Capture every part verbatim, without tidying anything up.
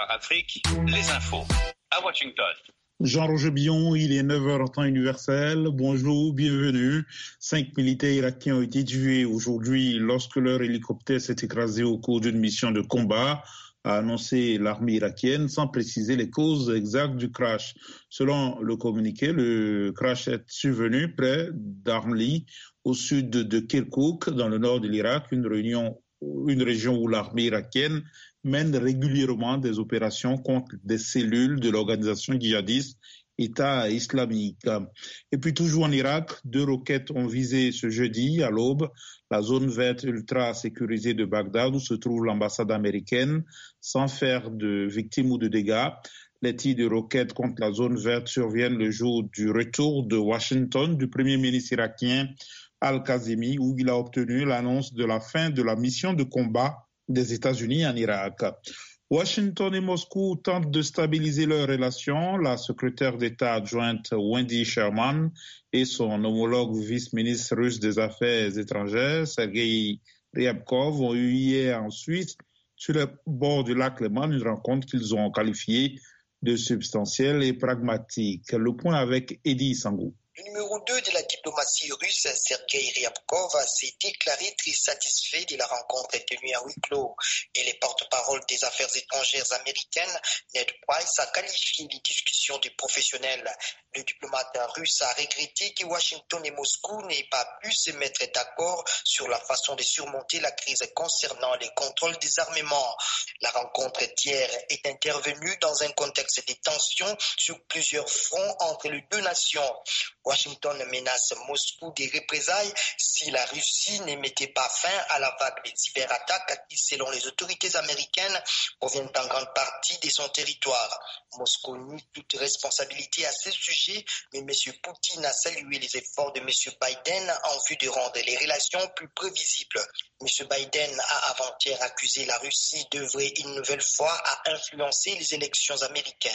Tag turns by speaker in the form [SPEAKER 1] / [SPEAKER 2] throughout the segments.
[SPEAKER 1] Soir Afrique, les infos à Washington.
[SPEAKER 2] Jean-Roger Billon, il est neuf heures en temps universel. Bonjour, bienvenue. Cinq militaires irakiens ont été tués aujourd'hui lorsque leur hélicoptère s'est écrasé au cours d'une mission de combat, a annoncé l'armée irakienne sans préciser les causes exactes du crash. Selon le communiqué, le crash est survenu près d'Armli, au sud de Kirkouk, dans le nord de l'Irak, une, réunion, une région où l'armée irakienne mène régulièrement des opérations contre des cellules de l'organisation djihadiste État islamique. Et puis toujours en Irak, deux roquettes ont visé ce jeudi à l'aube la zone verte ultra sécurisée de Bagdad où se trouve l'ambassade américaine sans faire de victimes ou de dégâts. Les tirs de roquettes contre la zone verte surviennent le jour du retour de Washington du premier ministre irakien Al-Kazemi où il a obtenu l'annonce de la fin de la mission de combat des États-Unis en Irak. Washington et Moscou tentent de stabiliser leurs relations. La secrétaire d'État adjointe Wendy Sherman et son homologue vice-ministre russe des Affaires étrangères, Sergei Ryabkov, ont eu hier en Suisse, sur le bord du lac Léman, une rencontre qu'ils ont qualifiée de substantielle et pragmatique. Le point avec Eddie Sangou.
[SPEAKER 3] Le numéro deux de la diplomatie russe, Sergei Ryabkov, s'est déclaré très satisfait de la rencontre tenue à huis clos et les porte-parole des affaires étrangères américaines, Ned Price, a qualifié les discussions de professionnelles. Le diplomate russe a regretté que Washington et Moscou n'aient pas pu se mettre d'accord sur la façon de surmonter la crise concernant les contrôles des armements. La rencontre d'hier est intervenue dans un contexte de tensions sur plusieurs fronts entre les deux nations. Washington menace Moscou des représailles si la Russie ne mettait pas fin à la vague des cyberattaques qui, selon les autorités américaines, proviennent en grande partie de son territoire. Moscou nie toute responsabilité à ce sujet, mais M. Poutine a salué les efforts de M. Biden en vue de rendre les relations plus prévisibles. M. Biden a avant-hier accusé la Russie d'œuvrer une nouvelle fois à influencer les élections américaines.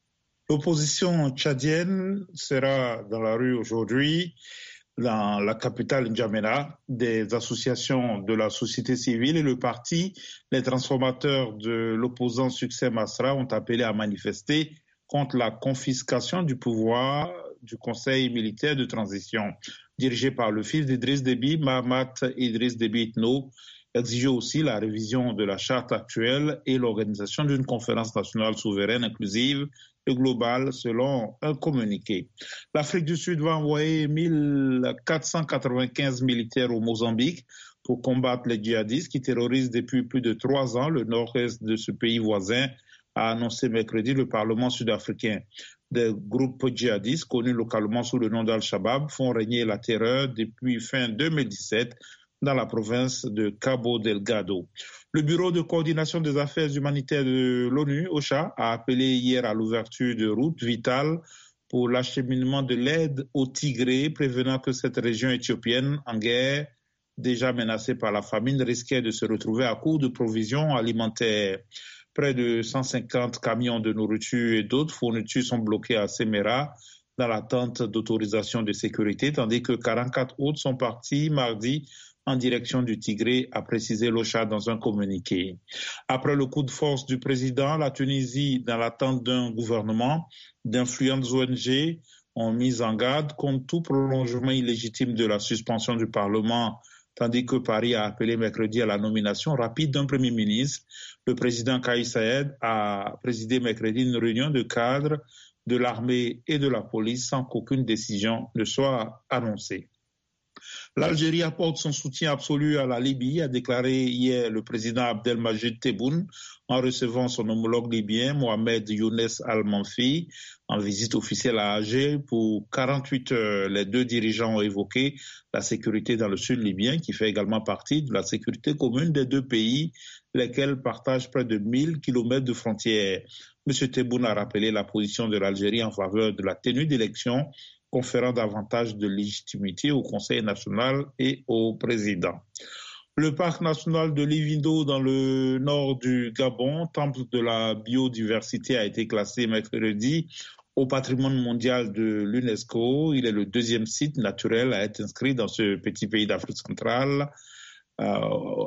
[SPEAKER 2] L'opposition tchadienne sera dans la rue aujourd'hui, dans la capitale N'Djamena. Des associations de la société civile et le parti, les transformateurs de l'opposant Succès Masra ont appelé à manifester contre la confiscation du pouvoir du Conseil militaire de transition, dirigé par le fils d'Idriss Déby, Mahamat Idriss Déby Itno, exigeait aussi la révision de la charte actuelle et l'organisation d'une conférence nationale souveraine inclusive et globale selon un communiqué. L'Afrique du Sud va envoyer mille quatre cent quatre-vingt-quinze militaires au Mozambique pour combattre les djihadistes qui terrorisent depuis plus de trois ans le nord-est de ce pays voisin, a annoncé mercredi le Parlement sud-africain. Des groupes djihadistes connus localement sous le nom d'Al-Shabaab font régner la terreur depuis fin deux mille dix-sept dans la province de Cabo Delgado. Le Bureau de coordination des affaires humanitaires de l'ONU, OCHA, a appelé hier à l'ouverture de routes vitales pour l'acheminement de l'aide au Tigré, prévenant que cette région éthiopienne en guerre, déjà menacée par la famine, risquait de se retrouver à court de provisions alimentaires. Près de cent cinquante camions de nourriture et d'autres fournitures sont bloqués à Semera dans l'attente d'autorisation de sécurité, tandis que quarante-quatre autres sont partis mardi en direction du Tigré, a précisé l'OCHA dans un communiqué. Après le coup de force du président, la Tunisie, dans l'attente d'un gouvernement, d'influentes O N G ont mis en garde contre tout prolongement illégitime de la suspension du Parlement, tandis que Paris a appelé mercredi à la nomination rapide d'un Premier ministre. Le président Kais Saied a présidé mercredi une réunion de cadres de l'armée et de la police sans qu'aucune décision ne soit annoncée. L'Algérie apporte son soutien absolu à la Libye, a déclaré hier le président Abdelmajid Tebboune en recevant son homologue libyen Mohamed Younes Al-Manfi en visite officielle à Alger pour quarante-huit heures. Les deux dirigeants ont évoqué la sécurité dans le sud libyen qui fait également partie de la sécurité commune des deux pays, lesquels partagent près de mille kilomètres de frontières. M. Tebboune a rappelé la position de l'Algérie en faveur de la tenue d'élections conférant davantage de légitimité au Conseil national et au président. Le parc national de Livindo dans le nord du Gabon, temple de la biodiversité, a été classé mercredi au patrimoine mondial de l'UNESCO. Il est le deuxième site naturel à être inscrit dans ce petit pays d'Afrique centrale. Euh,